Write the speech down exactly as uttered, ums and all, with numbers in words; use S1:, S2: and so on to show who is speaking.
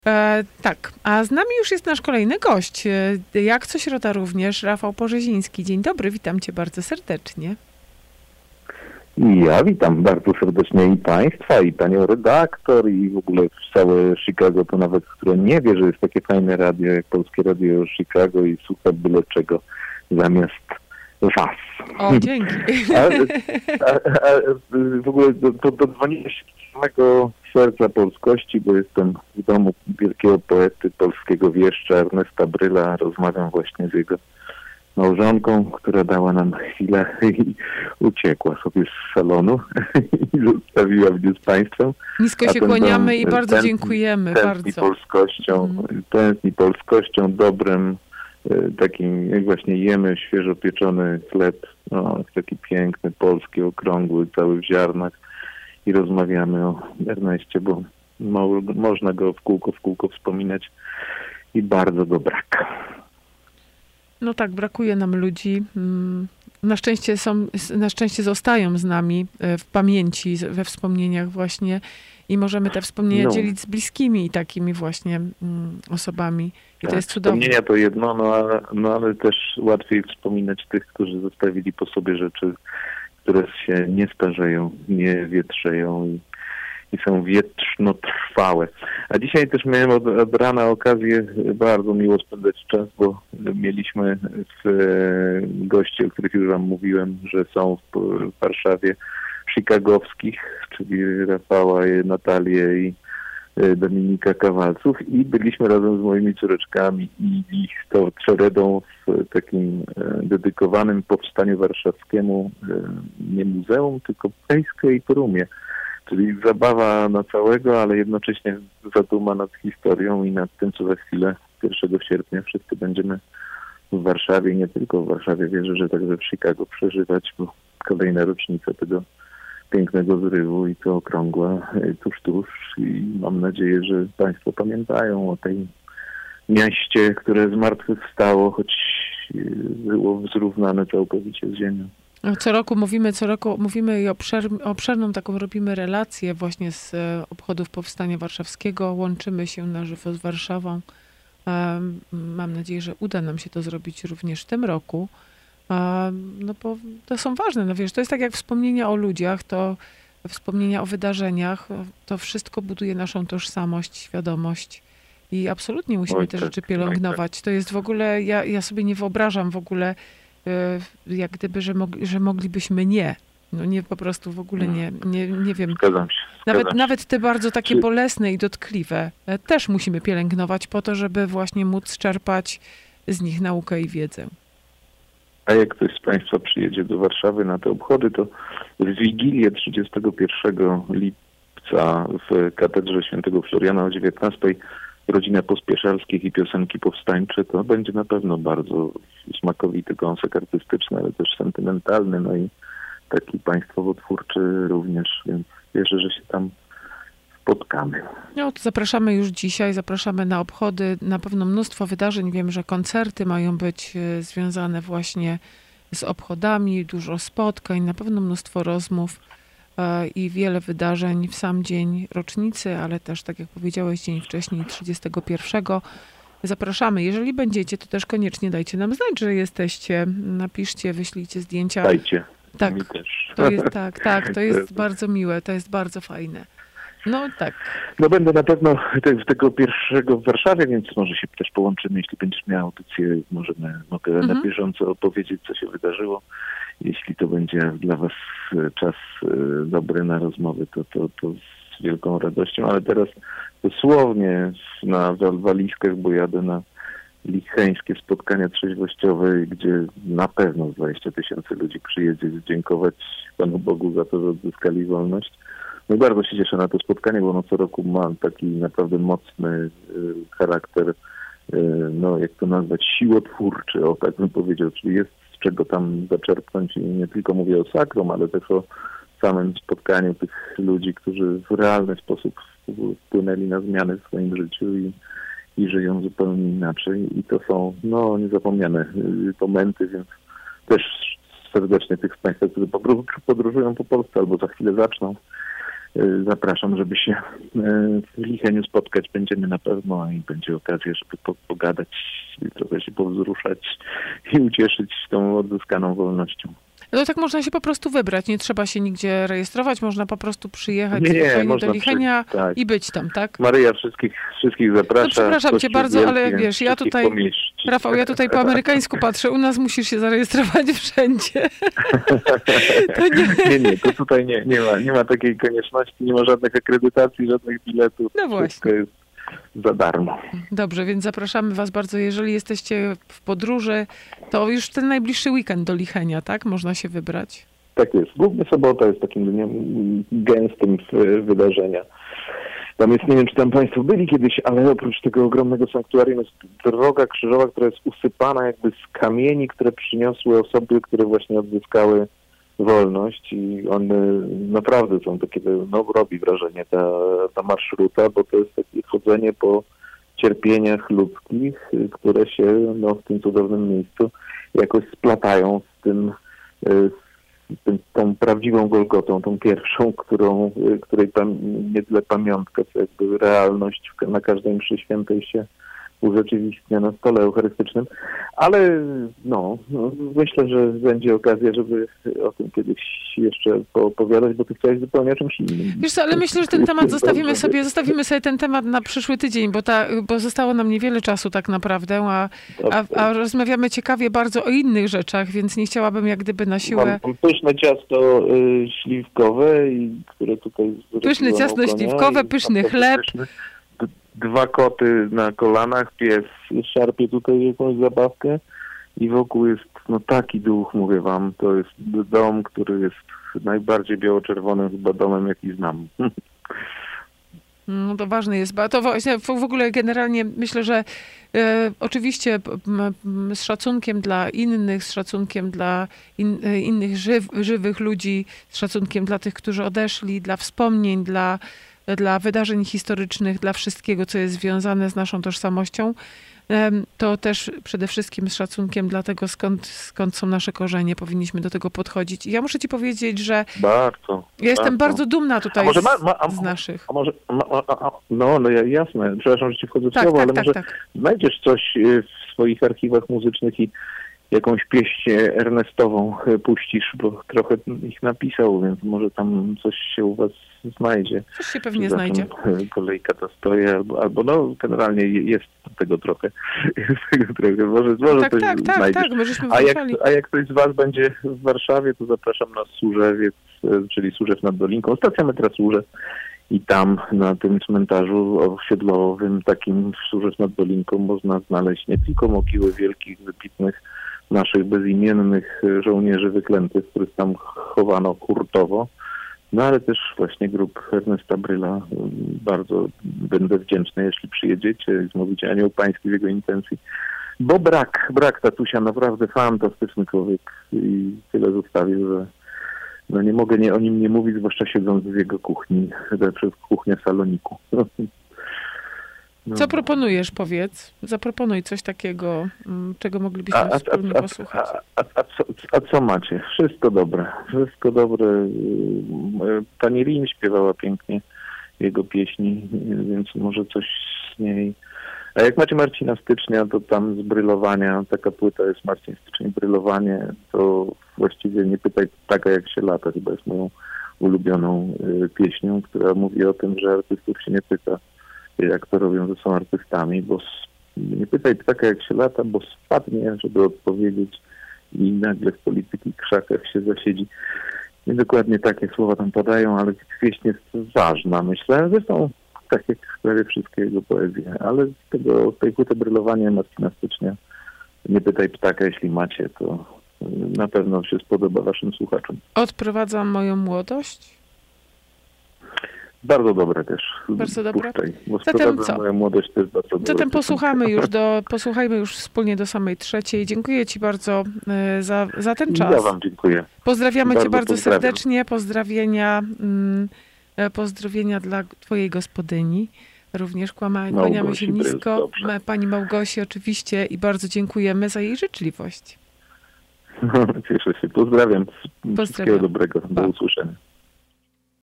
S1: E, tak, a z nami już jest nasz kolejny gość. E, jak co środa również, Rafał Porzeziński. Dzień dobry, witam cię bardzo serdecznie.
S2: Ja witam bardzo serdecznie i państwa, i panią redaktor, i w ogóle całe Chicago, to nawet, które nie wie, że jest takie fajne radio jak Polskie Radio Chicago i słucha byle czego zamiast was.
S1: O, dzięki.
S2: A, a, a w ogóle to dodzwoniłem się z samego serca polskości, bo jestem w domu wielkiego poety polskiego wieszcza Ernesta Bryla. Rozmawiam właśnie z jego małżonką, która dała nam chwilę i uciekła sobie z salonu i zostawiła mnie z państwem.
S1: Nisko się kłaniamy i bardzo tętni, dziękujemy.
S2: Tętni
S1: bardzo.
S2: polskością, mm. tętni polskością, dobrem, takim, jak właśnie jemy świeżo pieczony chleb, no, taki piękny, polski, okrągły, cały w ziarnach i rozmawiamy o Erneście, bo mo, można go w kółko, w kółko wspominać i bardzo go brak.
S1: No tak, brakuje nam ludzi. Na szczęście są, na szczęście zostają z nami w pamięci, we wspomnieniach właśnie i możemy te wspomnienia no. dzielić z bliskimi i takimi właśnie osobami. I tak, to jest cudowne.
S2: Wspomnienia to jedno, no ale, no ale też łatwiej wspominać tych, którzy zostawili po sobie rzeczy, które się nie starzeją, nie wietrzeją i, i są wiecznotrwałe. A dzisiaj też miałem od, od rana okazję bardzo miło spędzać czas, bo mieliśmy w, e, gości, o których już wam mówiłem, że są w, w Warszawie, chicagowskich, czyli Rafała, Natalię i Dominika Kawalców i byliśmy razem z moimi córeczkami i ich to czeredą w takim dedykowanym powstaniu warszawskiemu nie muzeum, tylko Pejskiej Prumie, czyli zabawa na całego, ale jednocześnie zaduma nad historią i nad tym, co za chwilę pierwszego sierpnia wszyscy będziemy w Warszawie, nie tylko w Warszawie, wierzę, że także w Chicago przeżywać, bo kolejna rocznica tego pięknego zrywu i to okrągłe tuż, tuż i mam nadzieję, że państwo pamiętają o tej mieście, które zmartwychwstało, choć było zrównane całkowicie z ziemią.
S1: Co roku mówimy, co roku mówimy i obszer, obszerną taką robimy relację właśnie z obchodów Powstania Warszawskiego. Łączymy się na żywo z Warszawą. Mam nadzieję, że uda nam się to zrobić również w tym roku. No bo to są ważne, no wiesz, to jest tak jak wspomnienia o ludziach, to wspomnienia o wydarzeniach, to wszystko buduje naszą tożsamość, świadomość i absolutnie musimy Oj, te tak, rzeczy pielęgnować. Tak. To jest w ogóle, ja, ja sobie nie wyobrażam w ogóle, jak gdyby, że, mogli, że moglibyśmy nie. No nie, po prostu w ogóle nie, nie, nie wiem.
S2: Zgadzam się. Zgadzam
S1: nawet,
S2: się.
S1: nawet te bardzo takie Czy... bolesne i dotkliwe też musimy pielęgnować po to, żeby właśnie móc czerpać z nich naukę i wiedzę.
S2: A jak ktoś z państwa przyjedzie do Warszawy na te obchody, to w Wigilię trzydziestego pierwszego lipca w Katedrze Świętego Floriana o dziewiętnastej rodzina Pospieszalskich i piosenki powstańcze, to będzie na pewno bardzo smakowity kąsek artystyczny, ale też sentymentalny, no i taki państwowo-twórczy również, więc wierzę, że się tam spotkamy.
S1: No, to zapraszamy już dzisiaj, zapraszamy na obchody, na pewno mnóstwo wydarzeń. Wiem, że koncerty mają być związane właśnie z obchodami, dużo spotkań, na pewno mnóstwo rozmów e, i wiele wydarzeń w sam dzień rocznicy, ale też, tak jak powiedziałeś, dzień wcześniej, trzydziestego pierwszego. Zapraszamy. Jeżeli będziecie, to też koniecznie dajcie nam znać, że jesteście. Napiszcie, wyślijcie zdjęcia.
S2: Dajcie.
S1: Tak,
S2: Mi też.
S1: to jest, tak, tak, to jest bardzo miłe, to jest bardzo fajne. No tak.
S2: No będę na pewno tego pierwszego w Warszawie, więc może się też połączymy, jeśli będziesz miał audycję, możemy, mogę mhm. na bieżąco opowiedzieć, co się wydarzyło. Jeśli to będzie dla was czas dobry na rozmowy, to, to, to z wielką radością, ale teraz dosłownie na walizkach, bo jadę na licheńskie spotkania trzeźwościowe, gdzie na pewno dwadzieścia tysięcy ludzi przyjedzie dziękować Panu Bogu za to, że odzyskali wolność. No bardzo się cieszę na to spotkanie, bo ono co roku ma taki naprawdę mocny y, charakter, y, no jak to nazwać, siłotwórczy, o tak bym powiedział, czyli jest z czego tam zaczerpnąć i nie tylko mówię o sakrum, ale też o samym spotkaniu tych ludzi, którzy w realny sposób wpłynęli na zmiany w swoim życiu i, i żyją zupełnie inaczej. I to są no niezapomniane y, momenty, więc też serdecznie tych z Państwa, którzy podróżują po Polsce albo za chwilę zaczną, zapraszam, żeby się w Licheniu spotkać. Będziemy na pewno i będzie okazja, żeby po, pogadać, trochę się powzruszać i ucieszyć tą odzyskaną wolnością.
S1: No tak można się po prostu wybrać, nie trzeba się nigdzie rejestrować, można po prostu przyjechać
S2: Nie,
S1: spokojnie
S2: można
S1: do Lichenia
S2: przy... tak.
S1: i być tam, tak?
S2: Maryja wszystkich, wszystkich zaprasza.
S1: No przepraszam cię bardzo,
S2: wielki,
S1: ale wiesz, ja tutaj,
S2: pomieści.
S1: Rafał, ja tutaj po amerykańsku patrzę, u nas musisz się zarejestrować wszędzie.
S2: To nie... nie, nie, to tutaj nie, nie ma, nie ma takiej konieczności, nie ma żadnych akredytacji, żadnych biletów.
S1: No właśnie.
S2: Wszystko jest za darmo.
S1: Dobrze, więc zapraszamy was bardzo. Jeżeli jesteście w podróży, to już ten najbliższy weekend do Lichenia, tak? Można się wybrać.
S2: Tak jest. Głównie sobota jest takim dniem gęstym w wydarzenia. Tam jest, nie wiem, czy tam państwo byli kiedyś, ale oprócz tego ogromnego sanktuarium jest droga krzyżowa, która jest usypana jakby z kamieni, które przyniosły osoby, które właśnie odzyskały wolność i one naprawdę są takie, no robi wrażenie ta, ta marszruta, bo to jest takie chodzenie po cierpieniach ludzkich, które się no, w tym cudownym miejscu jakoś splatają z tym, z tym tą prawdziwą Golgotą, tą pierwszą, którą, której tam nie tyle pamiątka, co jakby realność na każdej mszy świętej się urzeczywistnia na stole eucharystycznym, ale no, no, myślę, że będzie okazja, żeby o tym kiedyś jeszcze poopowiadać, bo ty chciałeś zupełnie o czymś innym.
S1: Wiesz co, ale myślę, że ten temat zostawimy sobie, zostawimy sobie ten temat na przyszły tydzień, bo, ta, bo zostało nam niewiele czasu tak naprawdę, a, a, a rozmawiamy ciekawie bardzo o innych rzeczach, więc nie chciałabym jak gdyby na siłę...
S2: Mam pyszne ciasto y, śliwkowe, i, które tutaj...
S1: Pyszne ciasto śliwkowe, pyszny chleb. Pyszny.
S2: Dwa koty na kolanach, pies szarpie tutaj jakąś zabawkę i wokół jest no taki duch, mówię wam, to jest dom, który jest najbardziej biało-czerwonym chyba domem, jaki znam.
S1: No to ważne jest, bo to właśnie w ogóle generalnie myślę, że e, oczywiście m, m, z szacunkiem dla innych, z szacunkiem dla in, innych żyw, żywych ludzi, z szacunkiem dla tych, którzy odeszli, dla wspomnień, dla dla wydarzeń historycznych, dla wszystkiego, co jest związane z naszą tożsamością, to też przede wszystkim z szacunkiem dla tego, skąd, skąd są nasze korzenie, powinniśmy do tego podchodzić. I ja muszę ci powiedzieć, że
S2: bardzo,
S1: ja jestem
S2: bardzo,
S1: bardzo dumna tutaj
S2: a ma,
S1: z,
S2: ma, a,
S1: z naszych.
S2: A może, ma, a, a, no, no jasne, przepraszam, że ci wchodzę w
S1: tak,
S2: słowo,
S1: tak,
S2: ale
S1: tak,
S2: może
S1: tak.
S2: znajdziesz coś w swoich archiwach muzycznych i jakąś pieśń Ernestową puścisz, bo trochę ich napisał, więc może tam coś się u was znajdzie.
S1: Coś się pewnie znajdzie.
S2: Kolejka to stoi, albo, albo no generalnie jest tego trochę. Jest tego trochę. Może, może
S1: tak,
S2: coś
S1: tak, tak,
S2: znajdziesz.
S1: tak, my żeśmy
S2: a, jak,
S1: włączali.
S2: a jak ktoś z was będzie w Warszawie, to zapraszam na Służewiec, czyli Służew nad Dolinką, stacja metra Służew. I tam na tym cmentarzu osiedlowym, takim w Służew nad Dolinką, można znaleźć nie tylko mogiły wielkich, wybitnych naszych bezimiennych żołnierzy wyklętych, których tam chowano hurtowo, no ale też właśnie grób Ernesta Bryla. Bardzo będę wdzięczny, jeśli przyjedziecie i zmówicie Anioł Pański w jego intencji, bo brak, brak tatusia, naprawdę fantastyczny człowiek i tyle zostawił, że no nie mogę nie, o nim nie mówić, zwłaszcza siedząc w jego kuchni, przez kuchnię saloniku. No.
S1: Co proponujesz, powiedz? Zaproponuj coś takiego, czego moglibyśmy
S2: a, a,
S1: wspólnie
S2: a,
S1: posłuchać.
S2: A, a, a, co, a co macie? Wszystko dobre. Wszystko dobre. Pani Rin śpiewała pięknie jego pieśni, więc może coś z niej... A jak macie Marcina Stycznia, to tam z Brylowania, taka płyta jest Marcin Styczeń, Brylowanie, to właściwie nie pytaj taka jak się lata, chyba jest moją ulubioną y, pieśnią, która mówi o tym, że artystów się nie pyta, jak to robią, że są artystami, bo nie pytaj ptaka jak się lata, bo spadnie, żeby odpowiedzieć i nagle w polityki krzakach się zasiedzi. Nie dokładnie takie słowa tam padają, ale pieśń jest ważna, myślę. Zresztą tak jak prawie wszystkie jego poezje, ale z tego, z tej płyty Brylowanie Marcina Stycznia, nie pytaj ptaka, jeśli macie, to na pewno się spodoba waszym słuchaczom.
S1: Odprowadzam moją młodość.
S2: Bardzo dobre też.
S1: Bardzo dobre.
S2: Puszczaj, bo
S1: Zatem co?
S2: Moja młodość też bardzo
S1: Zatem
S2: dobre.
S1: posłuchamy już do, posłuchajmy już wspólnie do samej trzeciej. Dziękuję ci bardzo y, za, za ten czas.
S2: Ja wam dziękuję.
S1: Pozdrawiamy
S2: bardzo
S1: cię bardzo
S2: pozdrawiam.
S1: serdecznie. Pozdrowienia, mm, pozdrowienia dla twojej gospodyni. Również kłama, kłaniamy się nisko. Pani Małgosi oczywiście i bardzo dziękujemy za jej życzliwość.
S2: Cieszę się. Pozdrawiam.
S1: Pozdrawiam.
S2: Wszystkiego dobrego. Do usłyszenia.